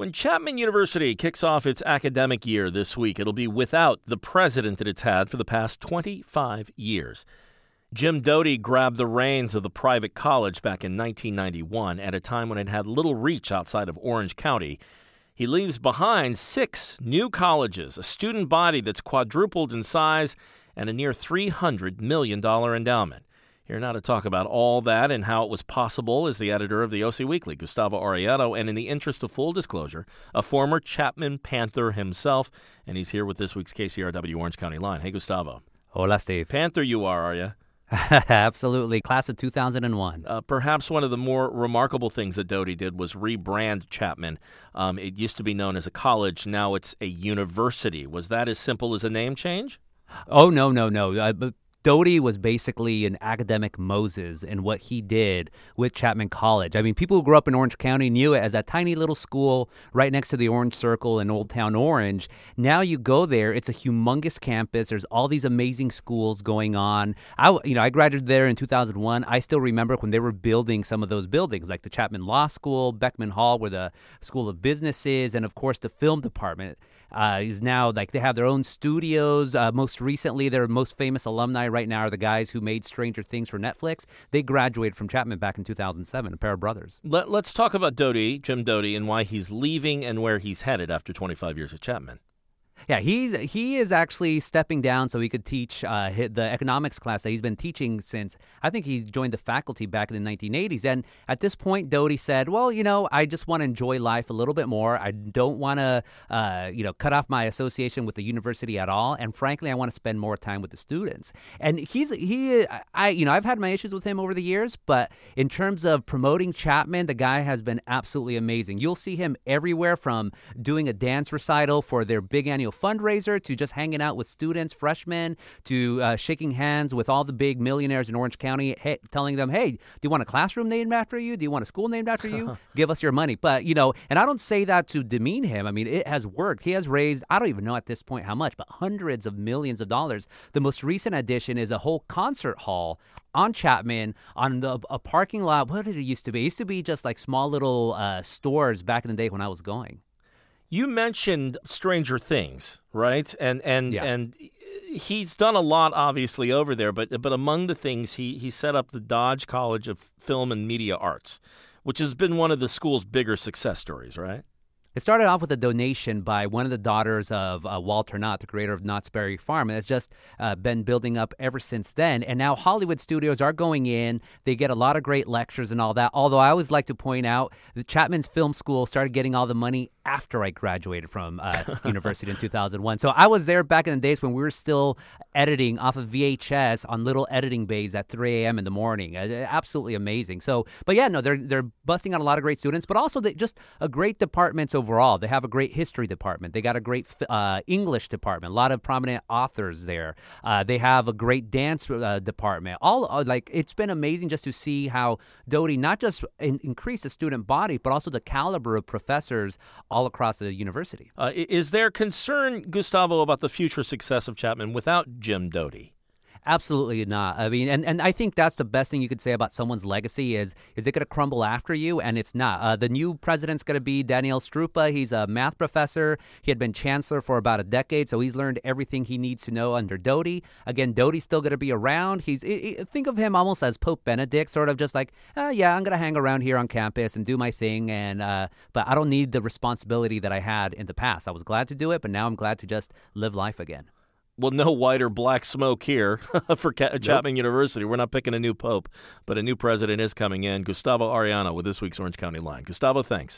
When Chapman University kicks off its academic year this week, it'll be without the president that it's had for the past 25 years. Jim Doty grabbed the reins of the private college back in 1991 at a time when it had little reach outside of Orange County. He leaves behind 6 new colleges, a student body that's quadrupled in size, and a near $300 million endowment. Here now to talk about all that and how it was possible is the editor of the OC Weekly, Gustavo Arellano, and in the interest of full disclosure, a former Chapman Panther himself, and he's here with this week's KCRW Orange County Line. Hey, Gustavo. Hola, Steve. Panther you are you? Absolutely. Class of 2001. Perhaps one of the more remarkable things that Doty did was rebrand Chapman. It used to be known as a college. Now it's a university. Was that as simple as a name change? Oh, no. Doty was basically an academic Moses in what he did with Chapman College. I mean, people who grew up in Orange County knew it as that tiny little school right next to the Orange Circle in Old Town Orange. Now you go there, it's a humongous campus. There's all these amazing schools going on. I graduated there in 2001. I still remember when they were building some of those buildings, like the Chapman Law School, Beckman Hall, where the School of Business is, and of course the film department is now, like, they have their own studios. Most recently, their most famous alumni right now are the guys who made Stranger Things for Netflix. They graduated from Chapman back in 2007, a pair of brothers. Let's talk about Doty, Jim Doty, and why he's leaving and where he's headed after 25 years at Chapman. Yeah, he is actually stepping down so he could teach the economics class that he's been teaching since, I think he joined the faculty back in the 1980s. And at this point, Doty said, well, I just want to enjoy life a little bit more. I don't want to, cut off my association with the university at all. And frankly, I want to spend more time with the students. And I've had my issues with him over the years, but in terms of promoting Chapman, the guy has been absolutely amazing. You'll see him everywhere, from doing a dance recital for their big annual fundraiser to just hanging out with students, freshmen, to shaking hands with all the big millionaires in Orange County, telling them, hey, do you want a classroom named after you? Do you want a school named after you? Give us your money. But, and I don't say that to demean him. I mean, it has worked. He has raised, I don't even know at this point how much, but hundreds of millions of dollars. The most recent addition is a whole concert hall on Chapman, on a parking lot. What did it used to be? It used to be just like small little stores back in the day when I was going. You mentioned Stranger Things, right? And Yeah. he's done a lot, obviously, over there. But among the things, he set up the Dodge College of Film and Media Arts, which has been one of the school's bigger success stories, right? It started off with a donation by one of the daughters of Walter Knott, the creator of Knott's Berry Farm, and it's just been building up ever since then. And now Hollywood studios are going in. They get a lot of great lectures and all that, although I always like to point out that Chapman's film school started getting all the money after I graduated from university in 2001. So I was there back in the days when we were still editing off of VHS on little editing bays at 3 a.m. in the morning. Absolutely amazing. So, but yeah, no, they're busting out a lot of great students, but also just a great departments overall. They have a great history department. They got a great English department. A lot of prominent authors there. They have a great dance department. It's been amazing just to see how Doty not just increased the student body, but also the caliber of professors all across the university. Is there concern, Gustavo, about the future success of Chapman without Jim Doty? Absolutely not. I mean, and I think that's the best thing you could say about someone's legacy is it going to crumble after you? And it's not. The new president's going to be Daniel Strupa. He's a math professor. He had been chancellor for about a decade, so he's learned everything he needs to know under Doty. Again, Doty's still going to be around. Think of him almost as Pope Benedict, sort of just like, I'm going to hang around here on campus and do my thing, but I don't need the responsibility that I had in the past. I was glad to do it, but now I'm glad to just live life again. Well, no white or black smoke here for Chapman University. We're not picking a new pope, but a new president is coming in. Gustavo Arellano with this week's Orange County Line. Gustavo, thanks.